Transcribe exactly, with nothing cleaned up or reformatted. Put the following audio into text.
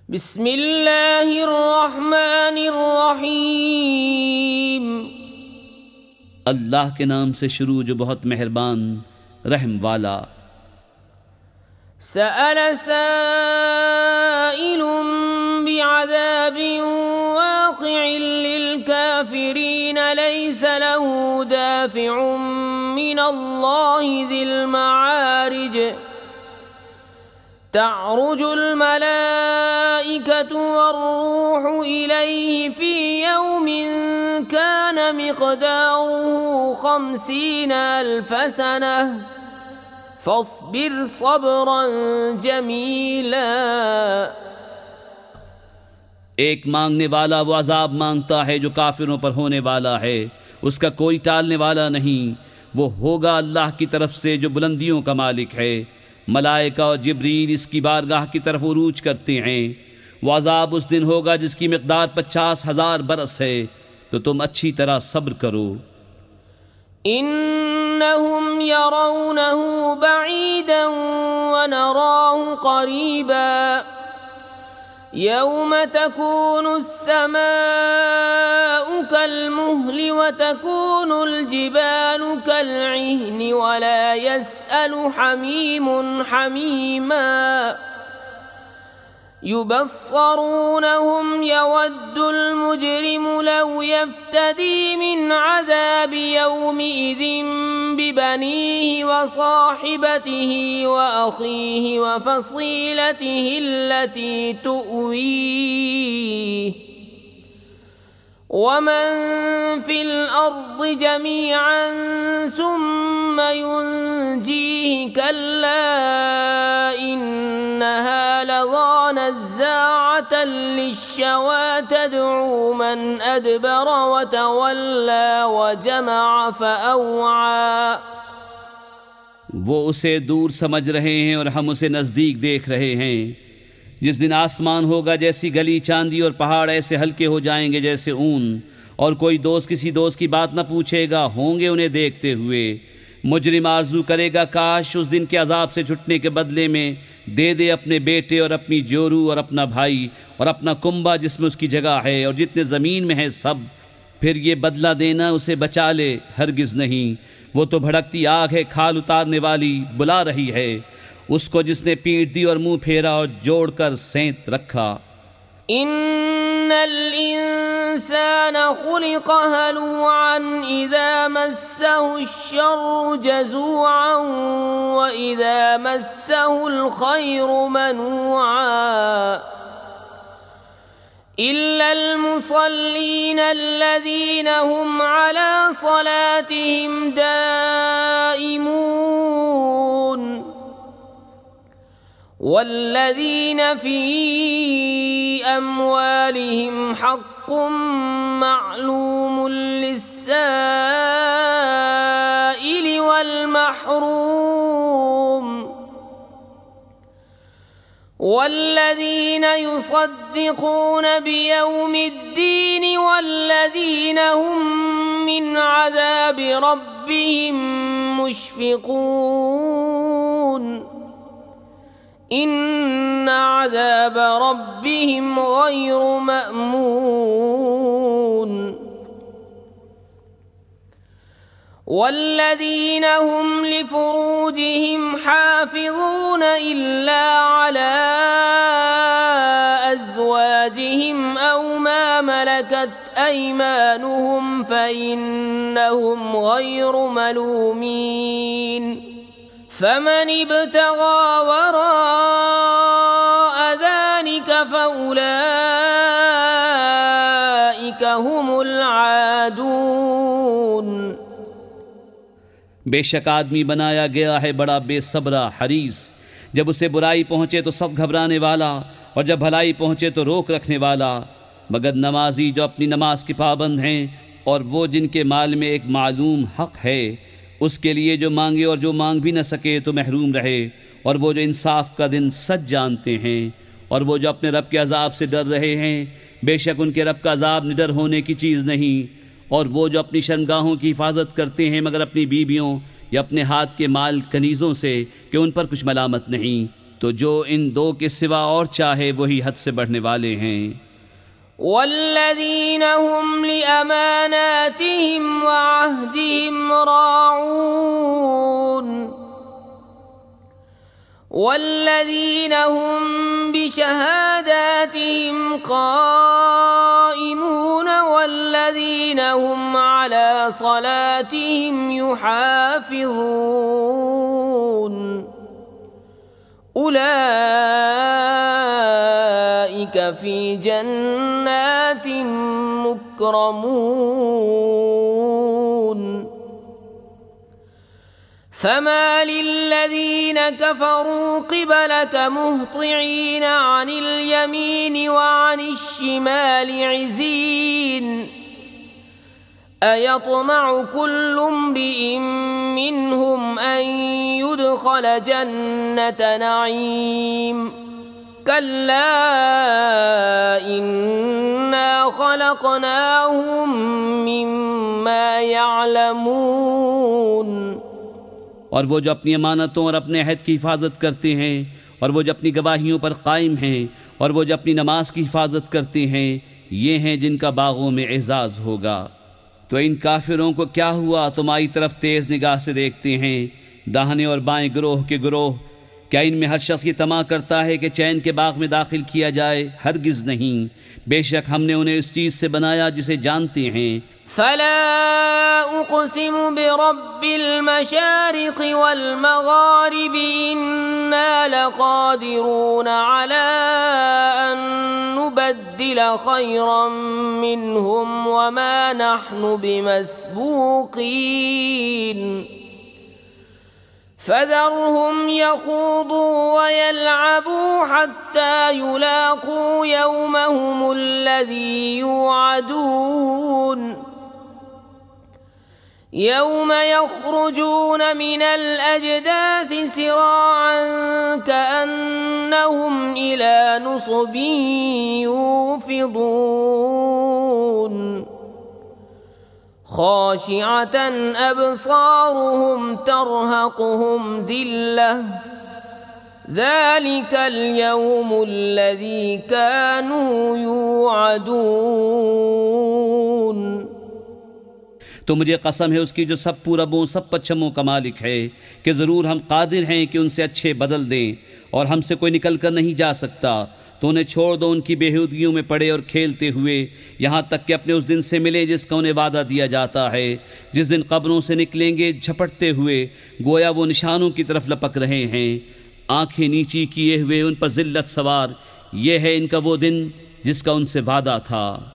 बिस्मिल्लाहिर्रहमानिर्रहीम। अल्लाह के नाम से शुरू जो बहुत मेहरबान रहम वाला। सअल साइलुम बिअज़ाबिन वाक़िइन लिलकाफ़िरीन लैसा लहू दाफ़िउन मिनल्लाहि ज़िल मआरिज तअरुजुल मलाइकतु वर्रूहु इलैहि फ़ी यौमिन कान मिक़दारुहु ख़म्सीना अल्फ़ सनह फ़स्बिर सब्रन जमीला। एक मांगने वाला वो अजाब मांगता है जो काफिरों पर होने वाला है, उसका कोई टालने वाला नहीं। वो होगा अल्लाह की तरफ से जो बुलंदियों का मालिक है। मलाइका और जिब्रील इसकी बारगाह की तरफ उरूज करते हैं। वो अजाब उस दिन होगा जिसकी मिक़दार पचास हजार बरस है, तो तुम अच्छी तरह सब्र करो। इन्नहुम यरौनहु बईदन व नराहु क़रीबा यौम तकूनु अस्समाउ कल्मुहलि व तकूनुल जिबालु कल्इह्नि व ला यसअलु हमीमुन हमीमा युबस्सरूनहुम यवद्दुल मुजरिमु लौ यफ्तदी मिन अज़ाबि यौमिइज़िन बिबनीहि व साहिबतिहि व अखीहि व फसीलतिहि अल्लती तुअवीहि वमन फिल अर्दि जमीअन सुम्म युनजीहि कल्ला इन्नहा लज़ा नज़्ज़ाअतन लिश्शवा तदअू मन अदबर व तवल्ला व जमअ फ़अव्आ। वो उसे दूर समझ रहे हैं और हम उसे नजदीक देख रहे हैं। जिस दिन आसमान होगा जैसी गली चांदी और पहाड़ ऐसे हल्के हो जाएंगे जैसे ऊन, और कोई दोस्त किसी दोस्त की बात न पूछेगा, होंगे उन्हें देखते हुए। मुजरिम आरजू करेगा काश उस दिन के अजाब से छुटने के बदले में दे दे अपने बेटे और अपनी जोरू और अपना भाई और अपना कुंबा जिसमें उसकी जगह है और जितने ज़मीन में है सब। फिर ये बदला देना उसे बचा ले, हरगिज़ नहीं। वो तो भड़कती आग है, खाल उतारने वाली, बुला रही है उसको जिसने पीट दी और मुंह फेरा और जोड़कर सेंत रखा। इन्नल इंसान खुलिक़ हलूअन इज़ा मस्सहु श्शर्रु जज़ूअन व इज़ा मस्सहुल खैरु मनूअन इल्लल मुसल्लीन अल्लज़ीन हुम अला सलातिहिम दाइमून वल्लज़ीन फ़ी अम्वालिहिम हक़्क़ुम मअलूमुन लिस्साइलि वल महरूम वल्लज़ीन युसद्दिक़ून बियौमिद्दीन वल्लज़ीन हुम मिन अज़ाबि रब्बिहिम मुश्फ़िक़ून इन्न अज़ाब रब्बिहिम गैरु मअमून वल्लज़ीन हुम लिफ़ुरूजिहिम हाफ़िज़ून इल्ला अला अज़वाजिहिम औ मा मलकत अयमानुहुम फ़इन्नहुम गैरु मलूमीन फमन इब्तगा वराअ ज़ालिक फ़उलाइक हुमुल आदून। बेशक आदमी बनाया गया है बड़ा बेसब्रा हरीस। जब उसे बुराई पहुंचे तो सब घबराने वाला, और जब भलाई पहुंचे तो रोक रखने वाला। मगर नमाजी जो अपनी नमाज के पाबंद हैं और वो जिनके माल में एक मालूम हक है, उसके लिए जो मांगे और जो मांग भी न सके तो महरूम रहे। और वो जो इंसाफ का दिन सच जानते हैं और वो जो अपने रब के अजाब से डर रहे हैं, बेशक उनके रब का अजाब निडर होने की चीज़ नहीं। और वो जो अपनी शर्मगाहों की हिफाजत करते हैं मगर अपनी बीवियों या अपने हाथ के माल कनीज़ों से कि उन पर कुछ मलामत नहीं, तो जो इन दो के सिवा और चाहे वही हद से बढ़ने वाले हैं। वल्लज़ीन हुम लिअमानातिहिम व अहदिहिम राऊन वल्लज़ीन हुम बिशहादातिहिम क़ाइमून वल्लज़ीन हुम अला सलातिहिम युहाफ़िज़ून उलाइका फ़ी जन्नातिन मुक्रमून फमा लिल्लज़ीन कफ़रू क़िबलक मुहतिईन अनिल यमीन व अनिश शिमालि इज़ीन अयत्मअ कुल्लु इम्रिइन मिन्हुम अन युदख़ल जन्नत नईम कल्ला इन्ना ख़लक़नाहुम मिम्मा यअलमून। और वो जो अपनी अमानतों और अपने अहद की हिफाजत करते हैं, और वो जो अपनी गवाहियों पर कायम हैं, और वो जो अपनी नमाज की हिफाजत करते हैं, ये हैं जिनका बागों में एजाज होगा। तो इन काफिरों को क्या हुआ, तुम्हारी तरफ तेज निगाह से देखते हैं, दाहिने और बाएं ग्रोह के ग्रोह। क्या इनमें हर शख्स ये तमा करता है कि चैन के बाग में दाखिल किया जाए? हरगिज नहीं। बेशक हमने उन्हें इस चीज से बनाया जिसे जानते हैं। फला उक़सिमु बिरब्बिल मशारिक़ वल मग़ारिब इन्ना लक़ादिरून अला अन नुबद्दिल खैरन मिनहुम वमा नहनु बिमस्बूक़ीन फज़रहुम यख़ूदू वयलअबू हत्ता युलाक़ू यौमहुमुल्लज़ी युअदून यौम यख़रुजून मिनल अजदाथि सिराअन कअन्नहुम इला नुसबिन यूफ़िदून ख़ाशिअतन अबसारुहुम तरहक़ुहुम ज़िल्लह ज़ालिकल यौमुल्लज़ी कानू युअदून। तो मुझे कसम है उसकी जो सब पूरबों सब पश्चिमों का मालिक है कि ज़रूर हम कादिर हैं कि उनसे अच्छे बदल दें, और हमसे कोई निकल कर नहीं जा सकता। तो उन्हें छोड़ दो उनकी बेहूदगियों में पड़े और खेलते हुए, यहाँ तक कि अपने उस दिन से मिले जिसका उन्हें वादा दिया जाता है, जिस दिन कब्रों से निकलेंगे झपटते हुए, गोया वो निशानों की तरफ लपक रहे हैं, आंखें नीची किए हुए, उन पर जिल्लत सवार। ये है इनका वो दिन जिसका उनसे वादा था।